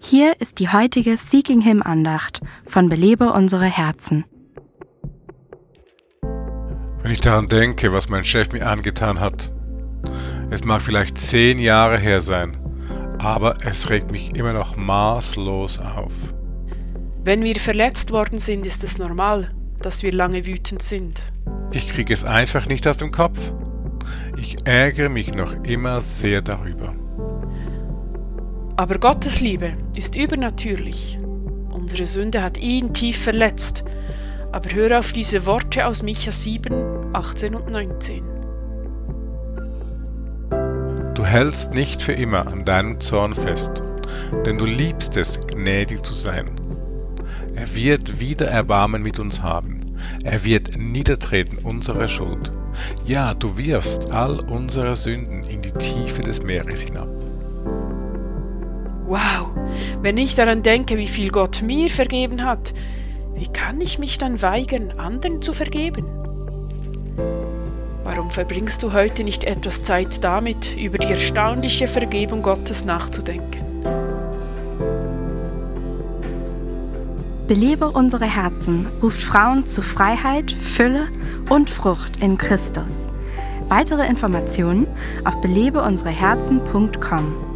Hier ist die heutige Seeking Him Andacht von Belebe unsere Herzen. Wenn ich daran denke, was mein Chef mir angetan hat, es mag vielleicht 10 Jahre her sein, aber es regt mich immer noch maßlos auf. Wenn wir verletzt worden sind, ist es normal, dass wir lange wütend sind. Ich kriege es einfach nicht aus dem Kopf. Ich ärgere mich noch immer sehr darüber. Aber Gottes Liebe ist übernatürlich. Unsere Sünde hat ihn tief verletzt. Aber hör auf diese Worte aus Micha 7, 18 und 19. Du hältst nicht für immer an deinem Zorn fest, denn du liebst es, gnädig zu sein. Er wird wieder Erbarmen mit uns haben. Er wird niedertreten unsere Schuld. Ja, du wirfst all unsere Sünden in die Tiefe des Meeres hinab. Wow, wenn ich daran denke, wie viel Gott mir vergeben hat, wie kann ich mich dann weigern, anderen zu vergeben? Warum verbringst du heute nicht etwas Zeit damit, über die erstaunliche Vergebung Gottes nachzudenken? Belebe unsere Herzen ruft Frauen zu Freiheit, Fülle und Frucht in Christus. Weitere Informationen auf belebeunsereherzen.com.